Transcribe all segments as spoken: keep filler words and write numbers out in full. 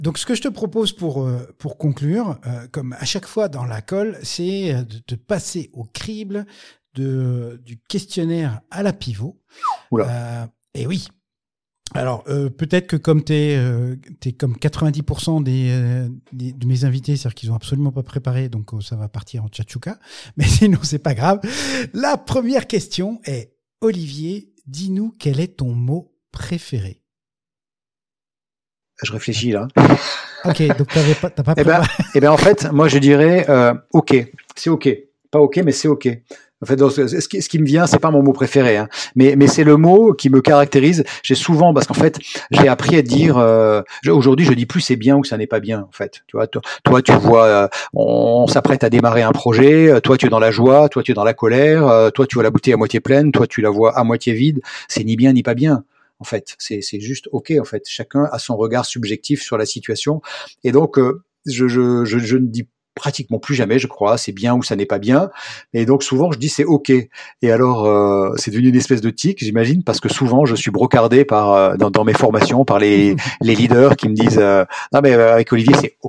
Donc, ce que je te propose pour, euh, pour conclure, euh, comme à chaque fois dans la colle, c'est de te passer au crible de, du questionnaire à la pivot. Oula. Euh, et oui. Alors, euh, peut-être que comme tu es euh, t'es comme quatre-vingt-dix pour cent des, euh, des, de mes invités, c'est-à-dire qu'ils ont absolument pas préparé, donc euh, ça va partir en tchatchouka. Mais sinon, c'est pas grave. La première question est, Olivier, dis-nous quel est ton mot préféré? Je réfléchis là. Ok, donc t'avais pas, t'as pas Eh ben, préparé. eh ben, en fait, moi je dirais euh, OK. C'est OK. Pas OK, mais c'est OK. En fait, donc, ce, qui, ce qui me vient, c'est pas mon mot préféré, hein, mais, mais c'est le mot qui me caractérise. J'ai souvent, parce qu'en fait, j'ai appris à dire. Euh, aujourd'hui, je dis plus c'est bien ou ça n'est pas bien. En fait, tu vois, toi, toi tu vois, euh, on, on s'apprête à démarrer un projet. Toi, tu es dans la joie. Toi, tu es dans la colère. Euh, toi, tu vois la bouteille à moitié pleine. Toi, tu la vois à moitié vide. C'est ni bien ni pas bien. En fait, c'est, c'est juste OK. En fait, chacun a son regard subjectif sur la situation. Et donc, euh, je, je, je, je ne dis pratiquement plus jamais, je crois, c'est bien ou ça n'est pas bien. Et donc, souvent, je dis c'est OK. Et alors, euh, c'est devenu une espèce de tic, j'imagine, parce que souvent, je suis brocardé par, euh, dans, dans mes formations par les, les leaders qui me disent euh, « Non, mais euh, avec Olivier, c'est OK. »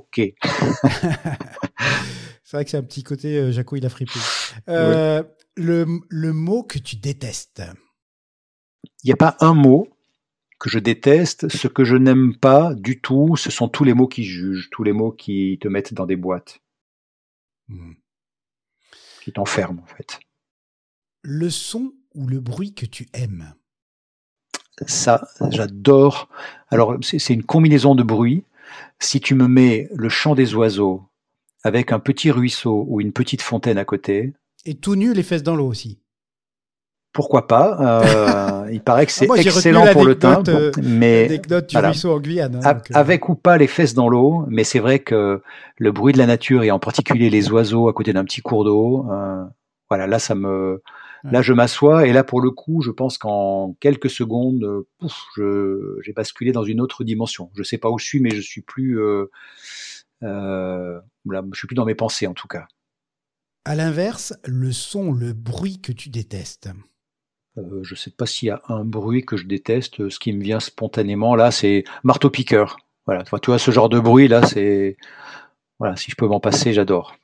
C'est vrai que c'est un petit côté euh, Jaco, il a frippé. Euh, Oui. le, le mot que tu détestes. Il n'y a pas un mot que je déteste. Ce que je n'aime pas du tout, ce sont tous les mots qui jugent, tous les mots qui te mettent dans des boîtes, Hmm. qui t'enferment en fait. Le son ou le bruit que tu aimes. Ça, j'adore. Alors, c'est, c'est une combinaison de bruits. Si tu me mets le chant des oiseaux avec un petit ruisseau ou une petite fontaine à côté, Et tout nu, les fesses dans l'eau aussi. pourquoi pas? euh, Il paraît que Ah, c'est moi, j'ai retenu excellent pour le l'anecdote, timbre, euh, mais l'anecdote du voilà. ruisseau en Guyane. Hein, A- donc, euh, Avec ou pas les fesses dans l'eau, mais c'est vrai que le bruit de la nature et en particulier les oiseaux à côté d'un petit cours d'eau, euh, voilà, là ça me, ouais. là je m'assois et là pour le coup, je pense qu'en quelques secondes, euh, pouf, je, j'ai basculé dans une autre dimension. Je sais pas où je suis, mais je suis plus, euh, euh, là, je suis plus dans mes pensées en tout cas. À l'inverse, le son, le bruit que tu détestes. Euh, je sais pas s'il y a un bruit que je déteste. Ce qui me vient spontanément là, c'est marteau-piqueur. Voilà, tu vois, tu vois ce genre de bruit là, c'est voilà, si je peux m'en passer, j'adore.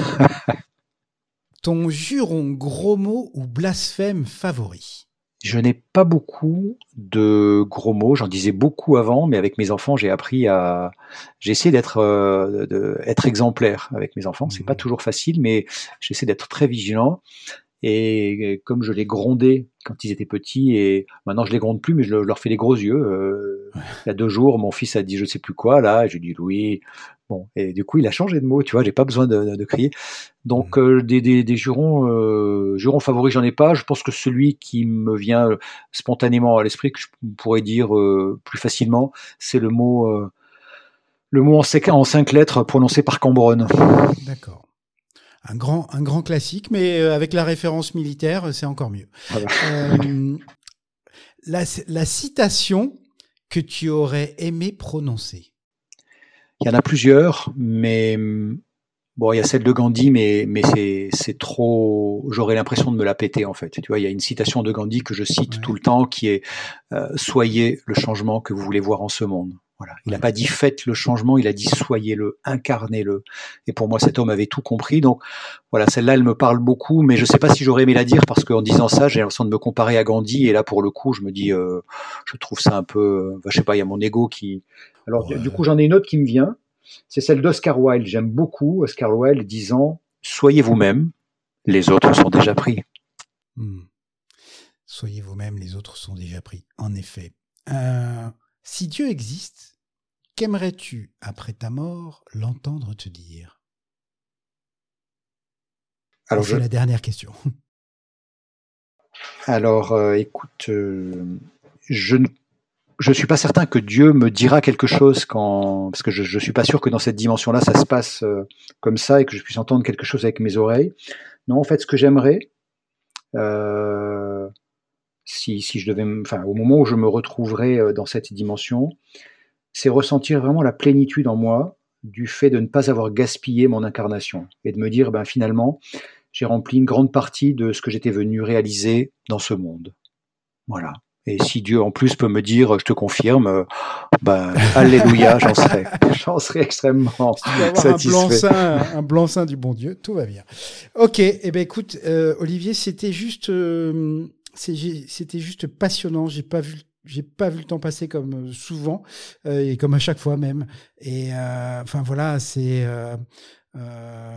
Ton juron, gros mot ou blasphème favori. Je n'ai pas beaucoup de gros mots, j'en disais beaucoup avant, mais avec mes enfants, j'ai appris à j'ai essayé d'être euh, de, être exemplaire avec mes enfants. C'est pas Mhm. toujours facile, mais j'essaie d'être très vigilant. Et comme je les grondais quand ils étaient petits, et maintenant je les gronde plus, mais je leur fais des gros yeux. Euh, il y a deux jours, mon fils a dit je sais plus quoi là, et je lui ai dit oui. Bon, et du coup il a changé de mot, tu vois, j'ai pas besoin de, de, de crier. Donc Mhm. euh, des, des, des jurons, euh, jurons favoris, j'en ai pas. Je pense que celui qui me vient euh, spontanément à l'esprit, que je pourrais dire euh, plus facilement, c'est le mot, euh, le mot en, cinq, en cinq lettres prononcé par Cambronne. D'accord. Un grand, un grand classique, mais euh, avec la référence militaire, c'est encore mieux. Voilà. Euh, la, la citation que tu aurais aimé prononcer. Il y en a plusieurs, mais bon, il y a celle de Gandhi, mais, mais c'est, c'est trop. J'aurais l'impression de me la péter en fait. Tu vois, il y a une citation de Gandhi que je cite Ouais, tout le temps, qui est euh, soyez le changement que vous voulez voir en ce monde. Voilà. Il n'a ouais. pas dit faites le changement, il a dit soyez-le, incarnez-le. Et pour moi, cet homme avait tout compris. Donc voilà, celle-là, elle me parle beaucoup, mais je ne sais pas si j'aurais aimé la dire parce qu'en disant ça, j'ai l'impression de me comparer à Gandhi. Et là, pour le coup, je me dis, euh, je trouve ça un peu. Euh, je sais pas, il y a mon ego qui. Alors Bon, du euh, coup, j'en ai une autre qui me vient. C'est celle d'Oscar Wilde. J'aime beaucoup Oscar Wilde disant « Soyez vous-même, les autres sont déjà pris ». hmm. Soyez vous-même, les autres sont déjà pris. En effet. Euh, si Dieu existe, qu'aimerais-tu, après ta mort, l'entendre te dire? Et Alors, je, c'est la dernière question. alors euh, écoute, euh, je ne je suis pas certain que Dieu me dira quelque chose quand, parce que je, je suis pas sûr que dans cette dimension-là, ça se passe euh, comme ça et que je puisse entendre quelque chose avec mes oreilles. Non, en fait, ce que j'aimerais, euh, si, si je devais, me- enfin, au moment où je me retrouverai euh, dans cette dimension, c'est ressentir vraiment la plénitude en moi du fait de ne pas avoir gaspillé mon incarnation et de me dire, ben finalement, j'ai rempli une grande partie de ce que j'étais venu réaliser dans ce monde. Voilà. Et si Dieu en plus peut me dire, je te confirme, euh, ben alléluia, j'en serai, j'en serai extrêmement Si tu vas avoir satisfait. un blanc-seing, un blanc-seing du bon Dieu, tout va bien. Ok, eh ben écoute, euh, Olivier, c'était juste, euh, c'est, c'était juste passionnant. J'ai pas vu, j'ai pas vu le temps passer comme souvent euh, et comme à chaque fois même. Et euh, enfin voilà, c'est. Euh, euh,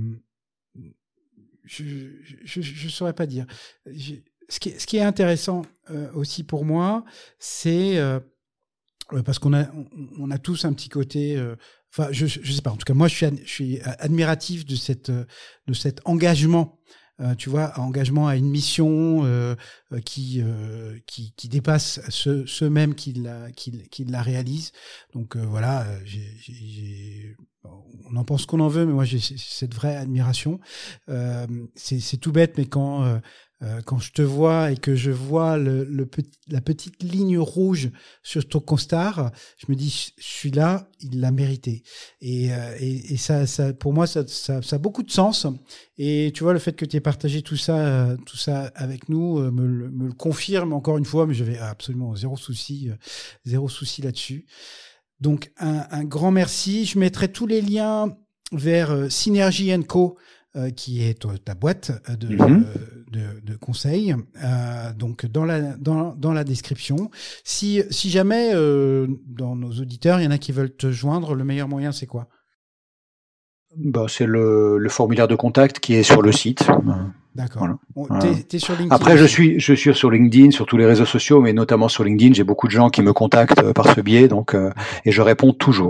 je, je, je saurais pas dire. Je, ce qui est, ce qui est intéressant euh, aussi pour moi, c'est euh, parce qu'on a, on, on a tous un petit côté. Euh, enfin, je, je sais pas. En tout cas, moi, je suis, ad, je suis admiratif de cette, de cet engagement. Euh, tu vois, engagement à une mission euh, qui, euh, qui qui dépasse ceux, ceux mêmes qui la qui, qui la réalisent. Donc euh, voilà, j'ai, j'ai, j'ai on en pense qu'on en veut, mais moi j'ai cette vraie admiration. Euh, c'est, c'est tout bête, mais quand euh, quand je te vois et que je vois le, le petit, la petite ligne rouge sur ton costard, je me dis, celui-là, il l'a mérité. Et, et, et ça, ça, pour moi, ça, ça, ça a beaucoup de sens. Et tu vois, le fait que tu aies partagé tout ça, tout ça avec nous me, le, me le confirme encore une fois, mais j'avais absolument zéro souci, zéro souci là-dessus. Donc, un, un grand merci. Je mettrai tous les liens vers Synergy and Co, Euh, qui est ta boîte de, mm-hmm. de, de conseils, euh, donc dans la dans dans la description. Si si jamais euh, dans nos auditeurs il y en a qui veulent te joindre, le meilleur moyen c'est quoi? Bah c'est le, le formulaire de contact qui est sur le site. D'accord. Voilà. T'es, t'es sur LinkedIn. Après, je suis, je suis sur LinkedIn, sur tous les réseaux sociaux, mais notamment sur LinkedIn, j'ai beaucoup de gens qui me contactent par ce biais, donc euh, et je réponds toujours.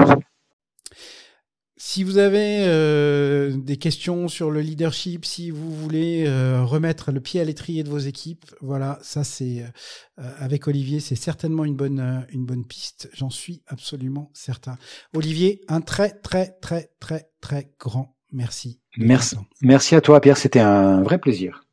Si vous avez euh, des questions sur le leadership, si vous voulez euh, remettre le pied à l'étrier de vos équipes, voilà, ça c'est euh, avec Olivier, c'est certainement une bonne euh, une bonne piste. J'en suis absolument certain. Olivier, un très très très très très grand merci. Merci, merci à toi, Pierre. C'était un vrai plaisir.